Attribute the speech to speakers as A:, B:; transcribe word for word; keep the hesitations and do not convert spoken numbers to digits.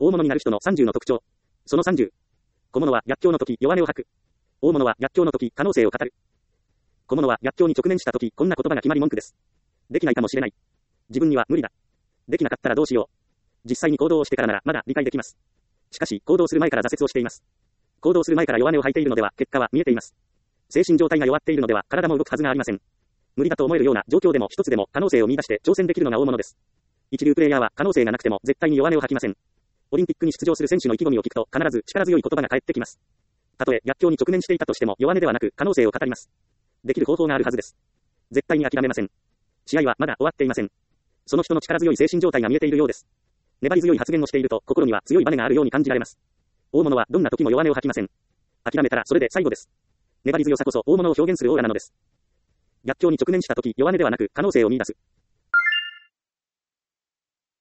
A: 大物になる人のさんじゅうの特徴。そのさんじゅう。小物は逆境の時弱音を吐く。大物は逆境の時可能性を語る。小物は逆境に直面した時こんな言葉が決まり文句です。できないかもしれない。自分には無理だ。できなかったらどうしよう。実際に行動をしてからならまだ理解できます。しかし行動する前から挫折をしています。行動する前から弱音を吐いているのでは結果は見えています。精神状態が弱っているのでは体も動くはずがありません。無理だと思えるような状況でも一つでも可能性を見出して挑戦できるのが大物です。一流プレイヤーは可能性がなくても絶対に弱音を吐きません。オリンピックに出場する選手の意気込みを聞くと必ず力強い言葉が返ってきます。たとえ逆境に直面していたとしても弱音ではなく可能性を語ります。できる方法があるはずです。絶対に諦めません。試合はまだ終わっていません。その人の力強い精神状態が見えているようです。粘り強い発言をしていると心には強いバネがあるように感じられます。大物はどんな時も弱音を吐きません。諦めたらそれで最後です。粘り強さこそ大物を表現するオーラなのです。逆境に直面した時弱音ではなく可能性を見出す。